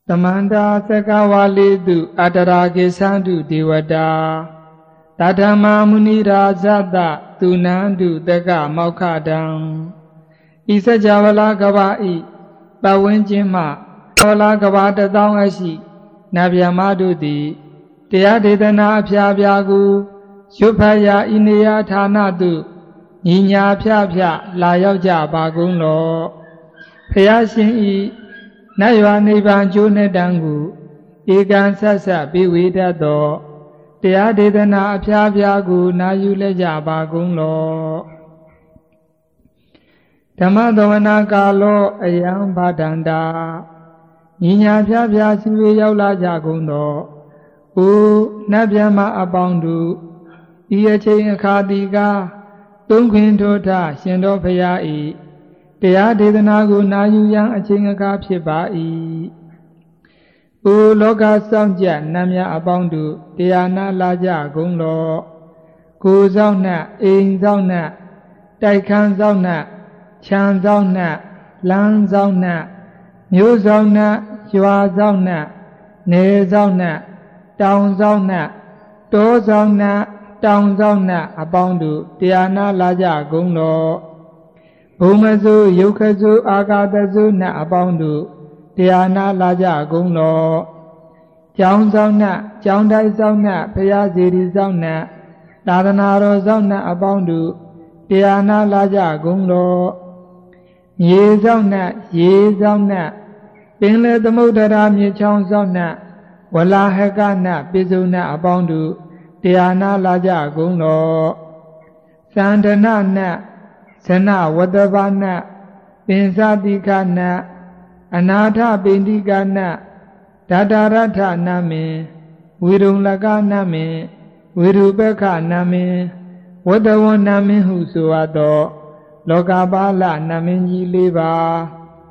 Samanta Sakawalidu Adarage Sandu Devada Tadama Munira Zada Tunandu Daga Maukadam Isa Javala Gavai Bawenjima Kavala Gavada Dawashi Nabyamadu Di Teadedana Pyabiagu Shupaya Ineya Tanadu Ninya Pyapya Layaja Bagunlo Payashin Naywa Niban June Dangu Egan Sasa Biwida Do Teadedana Pyabiagu Nayuleja Bagunlo Tamadovana Galo Ayam Badanda Ninya Pyapya Siwe Yaula Jagundo U Nabyama Abandu Iache Kadiga Tunquin Tota Shendo Payai Teadedanagu Nayuyan Achinga Pibai U Loga Samja Namya Abandu Teana Laja Gunglo Ku Zauna In Zauna Daikan Zauna Chan Zauna Lan Zauna Mu Zauna Yua Zauna Ne Zauna Down Zauna Do Zauna Down Zauna Abandu Teana Laja Gunglo Bumazu Yukazu Agadazu Na Abandu Teana Laja Gunglo Jang Zauna Jangdai Zauna Payaziri Zauna Dadanaro Zauna Abandu Teana Laja Gunglo Ye Zauna Pingle Damudara Michong Zauna Wala Hekana Bizuna Abandu Teana Laja Gunglo Sandana Na Sana Wadavana Pinsadikana Anatha Bindikana Dadarata Name Virulaga Name Virubeka Name Wadawan Name Husuado Lokabala Namenji Leva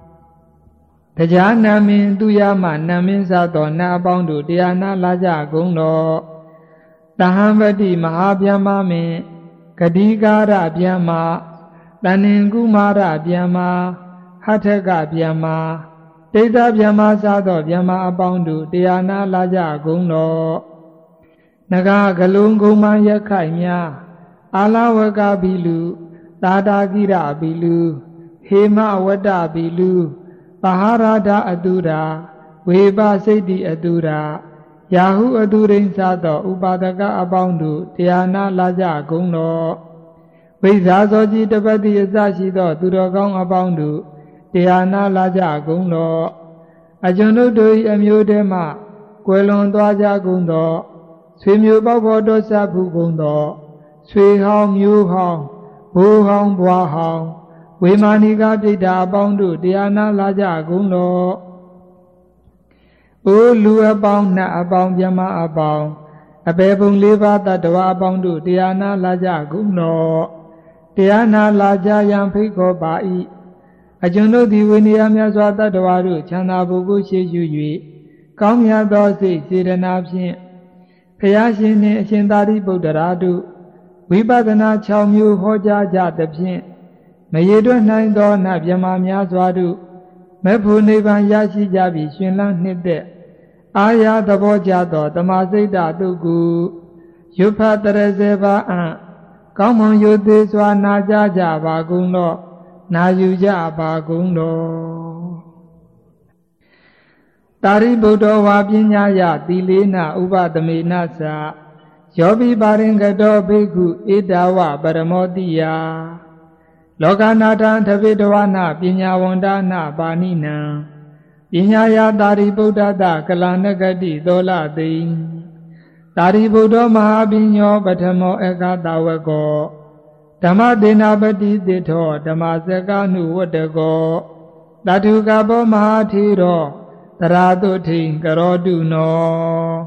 Tajaname Duyama Name Sato Nabandu Diana Laja Gunglo Tahamvati Mahabhyama Me Kadigara Byama Taningumara Byama Hataka Byama Teta Byama Sato Byama Abandu Diana Laja Gunglo Naga Galunguma Yakaimya Alawaka Bilu Tadagira Bilu Hema Wada Bilu Baharada Adura Weba Sedi Adura Yahu Adurin Sato Upadaka Abandu Diana Laja Gunglo Vizazoji Tabati Yazashido Durogong Abandu Diana Laja Gunglo Ajono Doi Amyudema Gwelon Dwaja Gundo Swimyu Babodo Sabu Gundo Swi Hong Yu Hong Bu Hong Bua Hong Wimaniga Pita Abandu Diana Laja Gunglo U Lu Abang Na Abang Byama Abang Abebung Liva Tadwa Abandu Diana Laja Gunglo Diana Laja Yampiko Bai Ajuno Diwinia Miazwata Dwaru Chana Bugu Shiju Kamya Dosi Siranapshin Payashin Shindari Buddharadu Vibadana Chaumu Hoja Jatapshin Mayedo Naindo Nabyama Miazwadu Mepu Nivan Yashi Jabi Shinlang Nide Aya Dabojado Damasida Dugu Yupa Tereseva An Kamon Yude Swana Jaja Bagundo Nayuja Bagundo Tari Buddha Wabinya Ya Dilina Ubadami Nasa Yobi Baringado Begu Idawa Baramodiya Loganatan Tavidwana Pinya Wandana Banina Pinyaya Tari Buddha Da Kalanagadi Dola Din Tari Buddha Mahabinyo Batamo Eka Dawego Dhamma Dinabadi Dito Dhammaseka Nu Wadago Datugabo Mahatiro Taraduti Karodu No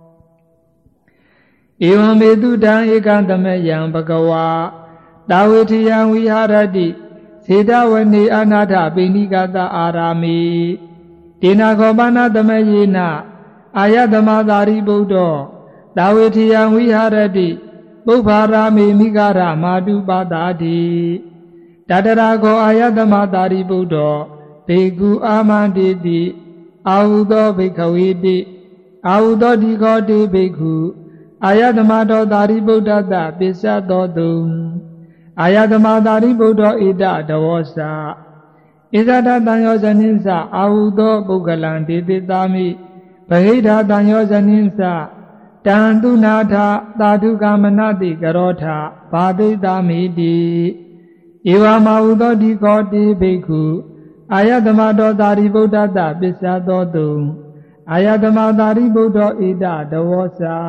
Evam Vedudan Ekantamayam Bhagawa Dawitiyam Viharati Siddhavani Anatha Binikata Arami Dinagobana Dhamayena Ayadhamadari Buddha Dawitiyam Viharati Bhupharami Mikara Madhupadadi Dadarago Ayadhamadari Buddha Bhikkhu Amanditi အာဟုသောဘိက္ခဝေတိအာဟုသောဒီခောတိဘိက္ခုအာယတမတောသာရိပုတ္တတပစ္စသောတုအာယတမသာရိပုတ္တောဣဒတဝောစာဣဇဒတံယောဇနိသအာဟုသောပုဂ္ဂလံဒေတိတာမိဗဟိဓာတံယောဇနိသတံသူနာထသာဓုကာမနတိကရောထဘာတိတာမိတိဧဝမဟုသောဒီခောတိဘိက္ခုအာယတမတောသာရိပုတ္တတပစ္စသောတုအာယတမသာရိပုတ္တောဣဒတဝောစာ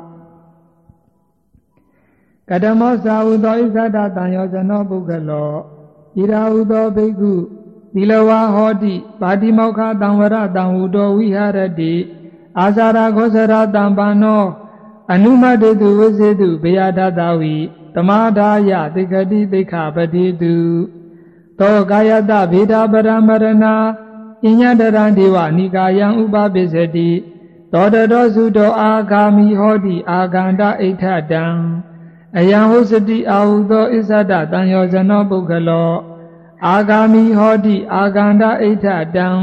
ကတမောသာဟုသောဣဇဒတံယောဇနောပုဂ္ဂလောဣရာဟုသောဘိက္ခုသီလဝါဟောတိပါတိမောက္ခတံဝရတံဟုတောဝိဟရတိအာဇာရခောစရတံပန္နောအနုမတေတုဝိစေတုဘေယဒတဝိတမဒါယသိက္ခတိသိက္ခပတိတုသောကာယတဗေဒပရမရဏပညာတရံဒေဝနိကာယံဥပပိစတိသောတတောစုတောအာဂာမိဟောတိအာဂန္တဣဋ္ဌတံအယံဟုစတိအာဟုသောဣဇဒတံယောဇနောပုဂ္ဂလောအာဂာမိဟောတိအာဂန္တဣဋ္ဌတံ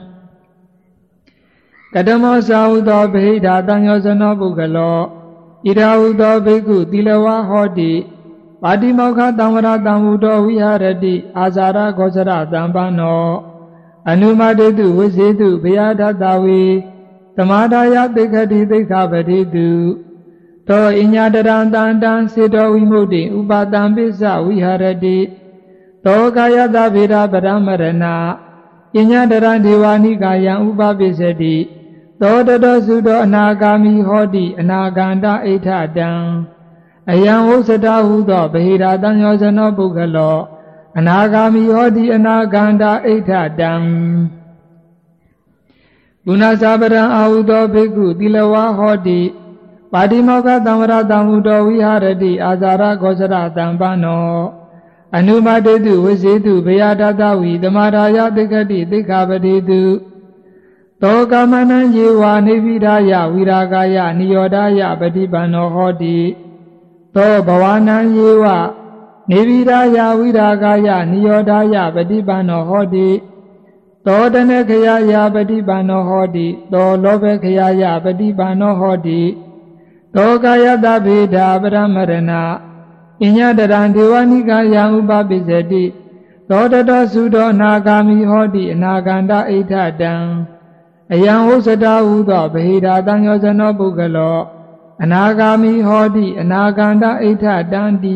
ကတမောသာဟုသောဗဟိဓာတံယောဇနောပုဂ္ဂလောဣရာဟုသောဘိက္ခုသီလဝါဟောတိပါတိမောက္ခတံဝရတံဟုတောဝိဟရတိအာဇာရခောစရတံပန္နောအနုမတေတုဝိစေတုဘယဒတဝေသမာဒါယသိက္ခတိသိက္ခပတိတုသောအညတရံတန္တံစေတောဝိမု ṭi ဥပါတံပိစ္ဆဝိဟရတိသောကာယတဗေဒပရမရဏအညတရံဒေဝနိကာယံဥပပိစ္ဆတိသောတတောစုတောအနာဂာမိဟောတိအနာဂန္တဣဋ္ဌတံအယံဝုစတဟုသောဗဟိဓာတံယောဇနောပုဂ္ဂလောအနာဂာမိဟောတိအနာဂန္တဣဋ္ဌတံပုဏ္ဏစာပရံအာဟုသောဘိက္ခုသီလဝါဟောတိပါတိမောက္ခတံဝရတံဟုတောဝိဟရတိအာဇာရခောစရတံပန္နောအနုမတေတုဝိစေတုဘေယဒတဝိသမာဒါယသိက္ခတိသိက္ခပတိတုသောကာမနံယေဝနေပိဒါယဝိရာဂာယနိယောဒာယပฏิပန္နောဟောတိသောဘဝနံယေဝနေပိဒါယဝိရာဂာယနိယောဒာယပฏิပန္နောဟောတိသောတနခယယပฏิပန္နောဟောတိသောလောဘခယယပฏิပန္နောဟောတိသောကာယတဗေဒပရမရဏပညာတရံဒေဝနိကာယံဥပပိစ္ဆတိသောတတောစုတောအနာဂာမိဟောတိအနာဂန္တဣဋ္ဌတံအယံဝုစတဟုသောဗဟိဓာတံယောဇနောပုဂ္ဂလောအနာဂာမိဟောတိအနာဂန္တဣဋ္ဌတံတိ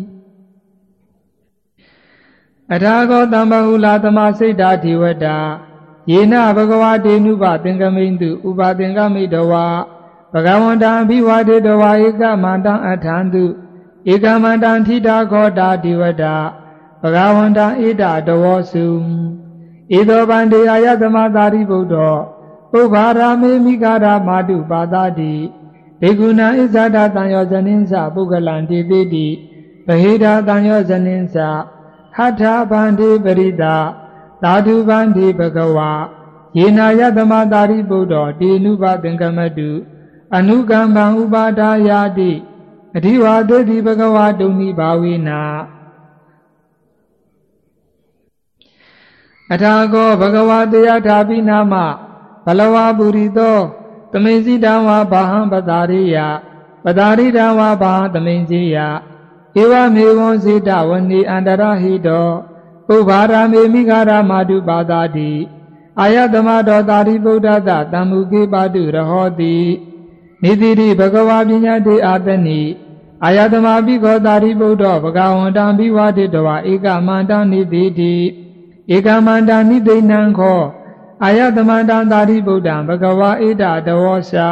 အထာဂောတမ္ပဟုလာသမစိတ်တာဓိဝတ္တာယေနဘဂဝါတေနုပသင်္ကမိန်တုဥပသင်္ကမိတဝါဘဂဝန္တံအဘိဝါဒေတဝါဧကမန္တံအထံတုဧကမန္တံထိတာခောတာဓိဝတ္တာဘဂဝန္တံဣဒတဝောစုဧသောဗန္တေအာယသမသာရိပုတ္တောပုဗ္ဗာရာမေမိဂရာမာတုပါသတိဘေကုဏံဣဇဒတံယောဇနိသပုဂ္ဂလံတိတိတိဗဟိဓာတံယောဇနိသဟထဗန္တိပရိတာသာဓုဗန္တိဘဂဝါယေနာယသမသာရိပုတ္တောတေနုပသင်္ကမတုအနုကမ္ပံဥပါဒါယာတိအဓိဝါတေတိဘဂဝါတုန်နိဘာဝေနာအထာဂောဘဂဝါတရားထာပိနာမဘလဝါပုရိသောသမိန်စီတံဝါဘာဟံပတာရိယပတာရိတံဝါဘာဟံသမိန်စီယဧဝမေဝံစေတဝနေအန္တရဟိတောပုဗ္ဗာရာမေမိဂရာမာတုပါတာတိအာယတမတောသာရိပုတ္တတတံမုခေပါတုရဟောတိနိတိတိဘဂဝါပညာတေအာတနိအာယတမပိခောသာရိပုတ္တောဘဂဝန္တံဘိဝတေတဝါဧကမန္တံနိတိတိဧကမန္တံနိသိဏံခောအာယတမန္တံသာရိပုတ္တံဘဂဝါဣဒတဝောစာ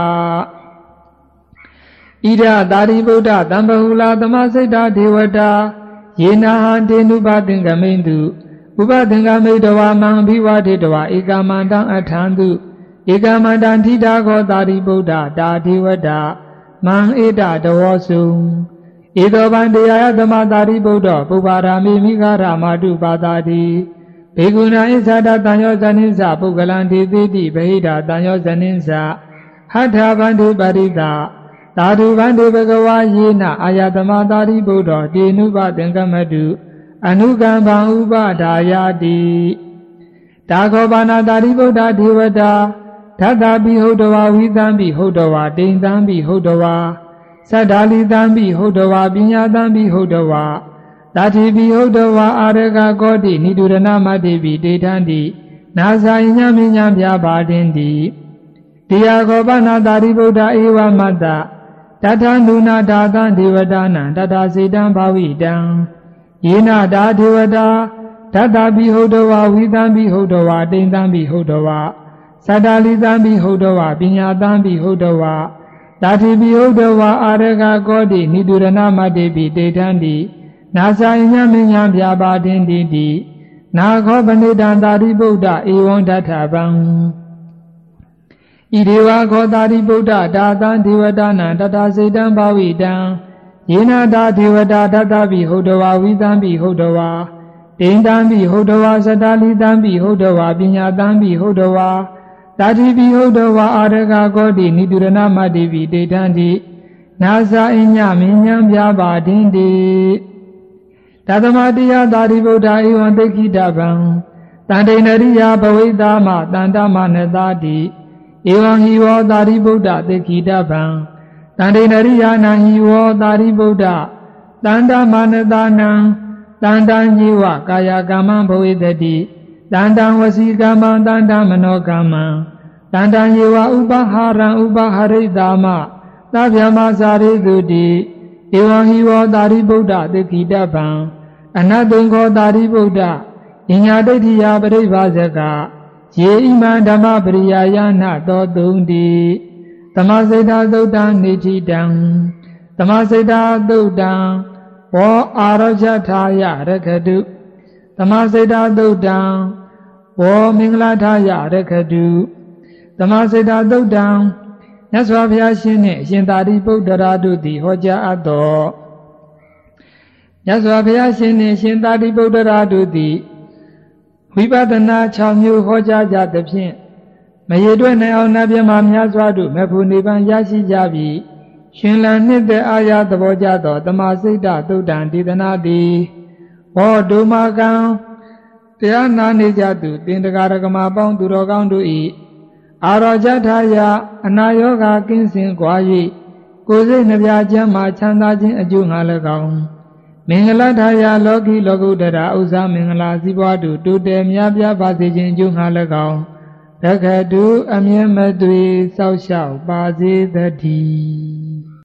ဣဒသာရိပုတ္တတံပဟုလာသမစိတ်တာဒေဝတာယေနာဟံတေနုပသင်္ကမိန်တုဥပသင်္ကမိတဝါမံဘိဝတေတဝါဧကမန္တံအထံတုဧကမန္တံထိတာခောသာရိပုတ္တတာဒေဝတာမံဣဒတဝောစုဧသောဗန္တေအာယတမသာရိပုတ္တောပုဗ္ဗာရာမိမိဂရာမာတုပါတာတိဘေကုဏဣဇဒတံယောဇနိသပုဂ္ဂလံဒေတိတိဗဟိဓာတံယောဇနိသဟထဗန္တိပရိတာသာဓုဗန္တိဘဂဝါယေနအာယတမသာရိပုတ္တောတေနုပသင်္ကမတုအနုကမ္ပံဥပဒါယာတိဒါခောပါဏတာရိဗုဒ္ဓဒေဝတာဓတ္တပိဟုတ်တဝါဝိသံပိဟုတ်တဝါဒိဋ္ဌံပိဟုတ်တဝါသတ္တာလိသံပိဟုတ်တဝါပညာသံပိဟုတ်တဝါတာတိပိဟုတ်တဝါအာရကကောတိနိတုရဏမတ္တိပိဒိဋ္ဌံတိနာဇာယညမညပြပါတင်တိတရားခောပါဏတာရိဗုဒ္ဓဧဝမတ္တတထနုနာဒါသံဒေဝတာနံတတစေတံဘာဝိတံယေနဒါဒေဝတာဓတ္တပိဟုတ်တဝါဝိသံပိဟုတ်တဝါဒိဋ္ဌံပိဟုတ်တဝါသတ္တလိသံပိဟုတ်တဝါပညာသံပိဟုတ်တဝါတာတိပိဟုတ်တဝါအာရကကောတိနိတုရဏမတ္တိပိဒိဋ္ဌံတိနာဇာယညမညပြပါတင်တိနာခောပဏိတံတာရိဗုဒ္ဓဧဝံဒဋ္ဌဗံဣဒေဝခောတာရိဗုဒ္ဓဒါသံဒေဝတာနံတတစေတံဘာဝိတံယေနဒါဒေဝတာဓတ္တပိဟုတ်တဝါဝိသံပိဟုတ်တဝါဒိဋ္ဌံပိဟုတ်တဝါသတ္တလိသံပိဟုတ်တဝါပညာသံပိဟုတ်တဝါတာတိပိဟုတ်တဝါအာရကကောတိနိတုရဏမတ္တိပိဒိဋ္ဌံတိနာဇာအညမဉ္ဇံပြပါတင်တိတသမတရားတာရိဗုဒ္ဓဧဝံသိခိတဗံတန္တေနရိယဘဝိတာမတန္တမနတာတိဧဝံဟိဝောတာရိဗုဒ္ဓသိခိတဗံတန္တေနရိယနံဟိဝောတာရိဗုဒ္ဓတန္တမနတာနံတန္တံညေဝကာယကမ္မံဘဝိတတိတန္တံဝစီကမ္မံတန္တမနောကမ္မံတန္တံယေဝဥပဟာရံဥပဟာရိတာမသဗ္ဗမဇာရိတုတိဧဝံဟိဝောတာရိဗုဒ္ဓသိခိတဗံအနတ္တုံခောတာရိဗုဒ္ဓဉာဏဒိဋ္ဌိယပရိဘာဇကယေဣမံဓမ္မပရိယာယနာသောတုံတိသမစိတ်တာသုတ်တံနေတိတံသမစိတ်တာသုတ်တံဝောအာရောချထာယရခတုသမစိတ်တာသုတ်တံဝောမင်္ဂလာထာယရခတုသမစိတ်တာသုတ်တံမြတ်စွာဘုရားရှင်နှင့်အရှင်သာရိပုတ္တရာတို့သည်ဟောကြားအပ်သောမြတ်စွာဘုရားရှင်နှင့်ရှင်သာရိပုတ္တရာတို့သည်ဝိပဿနာ6မျိုးဟောကြားကြသဖြင့်မရေတွက်နိုင်အောင်နတ်မြတ်များစွာတို့မေဖို့နိဗ္ဗာန်ရရှိကြပြီရှင်လန်နှစ်သက်အာရသဘောကြသောတမစိတ်တသုတ်တံဒေသနာတိဟောဒုမကံတရားနာနေကြသူတင်တကာရကမာပေါင်းသူတော်ကောင်းတို့၏အာရောဇထာယအနာယောဂကင်းစင်ကွာ၍ကိုယ်စိတ်နှပြချမ်းမှချမ်းသာခြင်းအကျိုးငှာ၎င်းမင်္ဂလထာယလောကီလောကုတ္တရာဥစ္စာမင်္ဂလာစည်းပွားတို့တိုးတက်များပြားပါစေခြင်းအကျိုးငှာ၎င်းရခတုအမြဲမသွေစောက်ရှောက်ပါစေတည်း